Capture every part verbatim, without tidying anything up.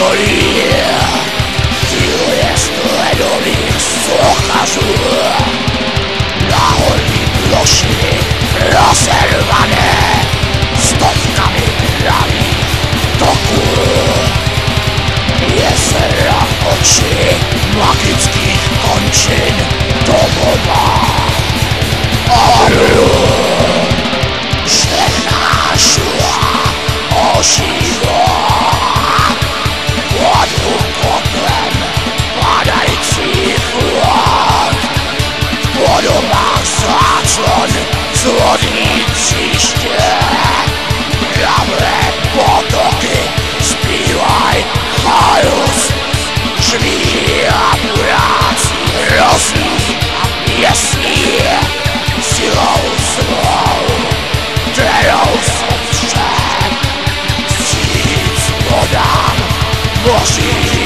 údolí, cíluje sledových sochařů. Na horní plošiny rozervané stovkami pravých toků. Jezera oči magických končin domova. Orlu, všechna šula ožívá. Pod úkotem padajících vod, v podobách záclon zlodní příště. Pravé potoky zpívaj chaos, žví a práci hrozí jasný silou svou, kterou sopřed vstříc vodám moří.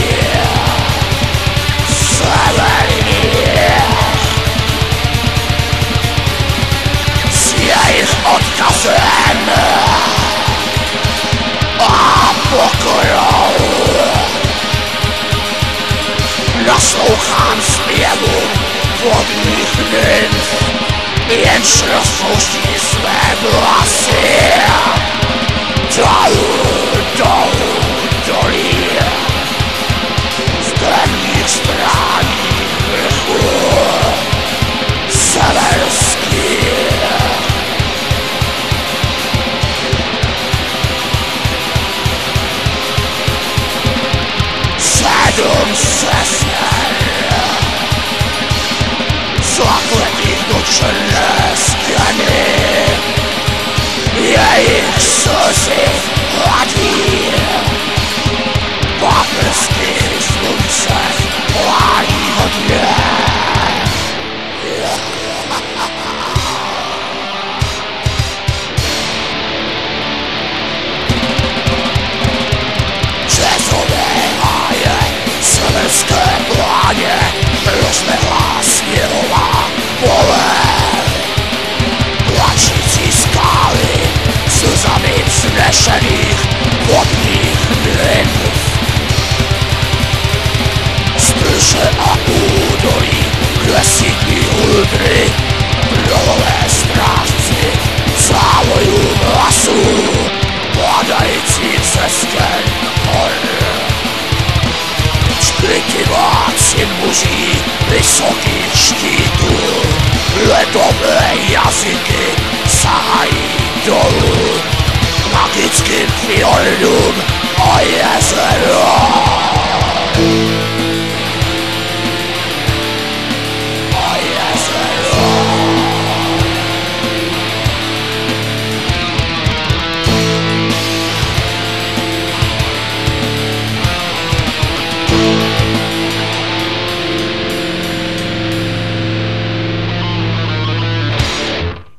Severní s jejich odkazem a pokorou naslouchám zpěvu vodních nymf, jenž rozpouští své vlasy. Dolů, dolů, dolí, z temných stráních vrchů severský. Sedm sester zakletých do černé stěny, jejich slzy hladí. Paprsky slunce pálí hodně. Řezové háje, severské pláně, rozlehlá sněhová pole. Plačící skály, slzami vznešených vodních nymf. Strše a údolí, kde sídlí huldry, prolové strážci závojů hlasů, padající ze stěn hor. Šplitiváci muží vysokých štítů, ledové jazyky sahají dolů magickým fjordům